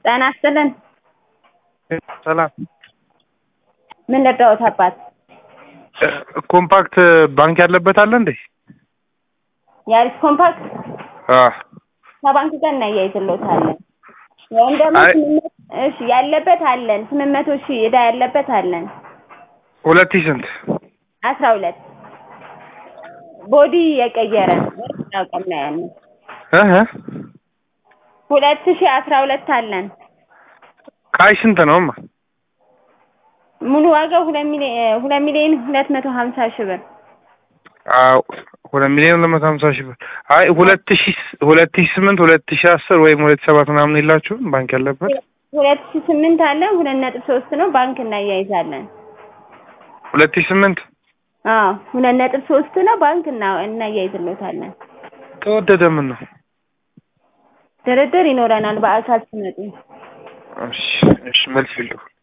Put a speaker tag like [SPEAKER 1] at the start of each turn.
[SPEAKER 1] ጤና ይስጥልን።
[SPEAKER 2] ሰላም።
[SPEAKER 1] ምን ልርዳዎት አባት?
[SPEAKER 2] ኮምፓክት ባንክ ያለበት አለ እንዴ?
[SPEAKER 1] ያሪስ ኮምፓክት ከባንክ ጋር እናያይዝልዎታለን። ወይም ደግሞ እሺ ያለበት አለን 800,000 ዕዳ ያለበት አለን።
[SPEAKER 2] 2000 ስንት?
[SPEAKER 1] 12 ቦዲ የቀየረ አቋም ላይ ያለው 2012 አለን።
[SPEAKER 2] ካሽ ስንት ነውማ?
[SPEAKER 1] ሙሉ ዋጋው 2,250,000 ብር።
[SPEAKER 2] 2,250,000 ብር። አይ 2008 2010 ወይም 2007 ምናምን የላችሁም ባንክ ያለበት?
[SPEAKER 1] 2008 አለ 2.3 ነው ባንክ እናያይዛለን።
[SPEAKER 2] 2008
[SPEAKER 1] 2.3 ነው ባንክ እናያይዝልዎታለን።
[SPEAKER 2] ተወደደ ምን ነው?
[SPEAKER 1] ድርድር ይኖረናል በአካል ሲመጡ።
[SPEAKER 2] እሺ መልስ ይልኩ።